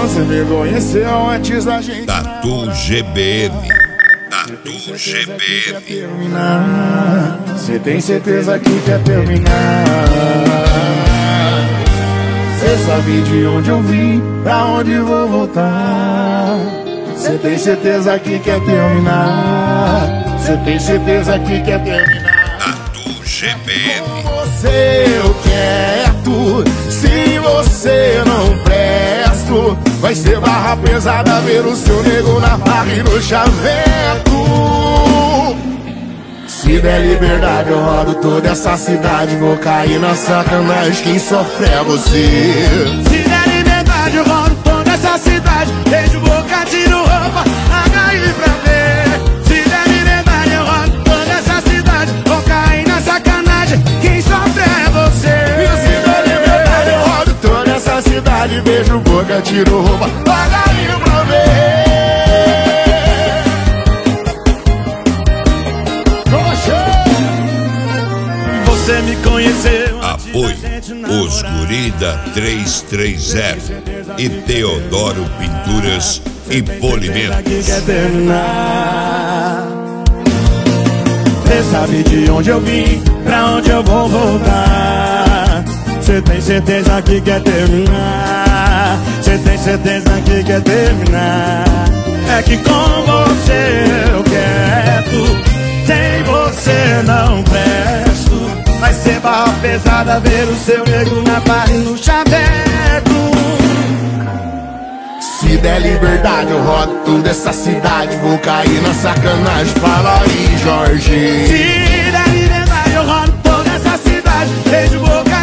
Você me conheceu antes da gente. Tatu GBN. Tatu GBN. Você tem certeza que quer terminar? Você sabe de onde eu vim, pra onde vou voltar. Você tem certeza que quer terminar? Você tem certeza que quer terminar? Tatu GBN. Você eu quero, se você não presto, vai ser barra pesada ver o seu nego na barra e no chaveco. Se der liberdade eu rodo toda essa cidade, vou cair na sacanagem, quem sofre é você. Se der liberdade eu rodo toda essa cidade, beijo boca, tiro roupa, agarre pra ver. Se der liberdade eu rodo toda essa cidade, vou cair na sacanagem, quem sofre é você. Se der liberdade eu rodo toda essa cidade, beijo boca, tiro roupa, agarre pra ver. Você me conheceu. Apoio Os Gurida 330 e Teodoro Pinturas e Polimentos. Quer terminar? Você sabe de onde eu vim, pra onde eu vou voltar. Você tem certeza que quer terminar? Você tem certeza que quer terminar? É que com você eu quero, sem você não presto. Vai ser barra pesada ver o seu nego na barra e no chaveco. Se der liberdade eu rodo toda essa cidade, vou cair na sacanagem, fala aí Jorge. Se der liberdade eu rodo toda essa cidade, beijo boca,